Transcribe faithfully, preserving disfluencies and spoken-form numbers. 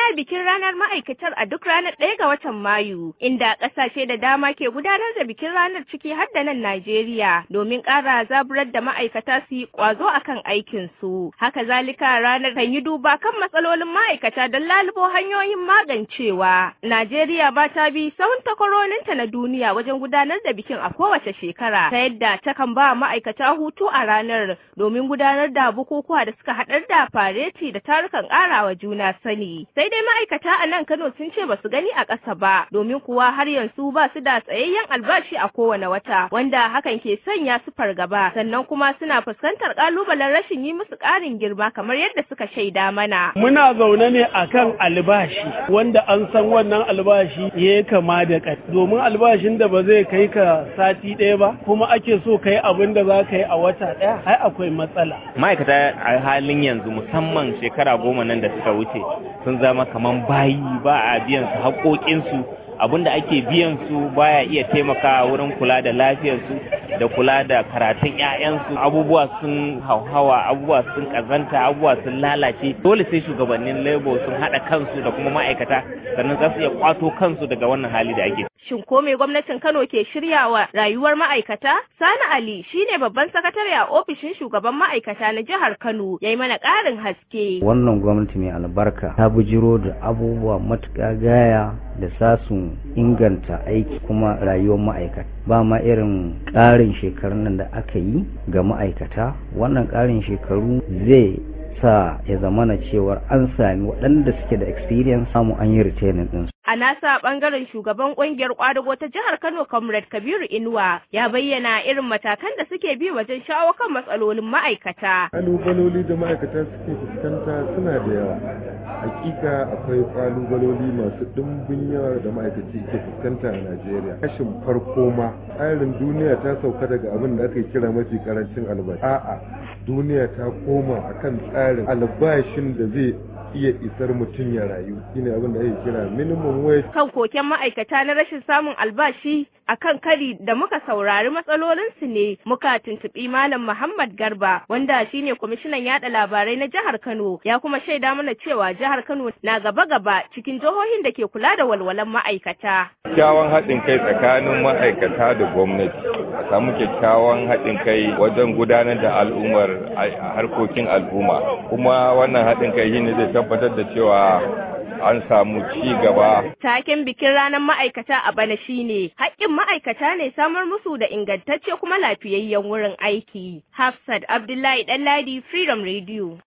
ana bikin ranar ma'aikatar a duk ranar ɗaya ga watan Mayu, inda ƙasashe da dama ke gudanar da bikin ranar ciki har da nan Najeriya domin ƙara zaburar da ma'aikata su yi ƙwazo akan aikinsu. Haka zalika ranar kan yi duba kan matsalolin ma'aikata don lalubo hanyoyin magancewa. Najeriya ba ta bi sahun takwarorinta na duniya wajen gudanar da bikin a kowace shekara, ta yadda ta kan ba ma'aikata hutu a ranar domin gudanar da bukukuwa da suka haɗar da fareti da tarukan ƙarawa juna sani. Sai dai ma'aikata a nan Kano sun ce ba su gani a ƙasa ba, domin kuwa har yanzu ba su da tsayayyen albashi a kowane wata, wanda hakan ke sanya su fargaba, sannan kuma suna fuskantar ƙalubalen rashin yi musu ƙarin girma kamar yadda suka shaida mana. Muna zaune ne akan albashi, wanda an san wannan albashi ya kama da ƙasa, domin albashin da ba zai kai ka sati ɗaya ba, kuma ake so ka yi abin da za ka yi a wata ɗaya, ai akwai matsala. Ma'aikata a halin yanzu musamman shekara goma nan da suka wuce sun zama kaman bayi, ba a biyan su haƙoƙinsu, abinda ake biyan su baya iya taimakawa wurin kula da lafiyarsu da kula da karatun ƴaƴansu. Abubuwa sun hauhawa, abubuwa sun kazanta, abubuwa sun lalace. Dole sai shugabannin Labour sun haɗa kansu da kuma ma'aikata sannan za su iya kwato kansu daga wannan hali da ake. Shin ko me gwamnatin Kano ke shiryawa rayuwar ma'aikata? Sani Ali shine babban sakatare a ofishin shugaban ma'aikata na jihar Kano, yayi mana ƙarin haske. Wannan gwamnati mai albarka ta bujiro da abubuwa matuƙa gaya da sasun inganta aiki kuma rayuwar ma'aikata. Ba ma irin ƙarin shekarun nan da aka yi ga ma'aikata. Wannan ƙarin shekaru zai sa ya zamana cewar an sami waɗanda suke da experience samu an yi retaining ɗinsu. A nasa bangaren shugaban kungiyar kwadago ta jihar Kano Comrade Kabiru Inuwa ya bayyana irin matakan da suke bi wajen shawo kan matsalolin ma'aikata. Kalubaloli da ma'aikata suke fuskanta suna da yawa. Hakika akwai kalubaloli masu dimbin yawa da ma'aikaci ke fuskanta a Najeriya. Kashin farko ma tsarin duniya ta sauka daga abin da aka kira mafi karancin albashi. A'a, duniya ta koma akan tsarin albashin da zai iya isar mutum ya rayu, shine abin da ake kira minimum wage. Kan koken ma'aikata na rashin samun albashi akan kari da muka saurari matsalolinsu ne muka tuntuɓi Malam Muhammad Garba, wanda shine kwamishinan yada labarai na jihar Kano, ya kuma shaida mana cewa jihar Kano na gaba-gaba cikin jihohin da ke kula da walwalan ma'aikata. Kyakkyawan haɗin kai tsakanin ma'aikata da gwamnati, a samu kyakkyawan haɗin kai wajen gudanar da al'ummar harkokin al'umma, kuma wannan haɗin kai shine zai tabbatar da cewa an samu ci gaba. Taken bikin ranar ma'aikata a bana shine haƙƙin ma'aikata ne samar musu da ingantacce kuma lafiyayyen wurin aiki. Hafsat Abdullahi Ɗanladi, Freedom Radio.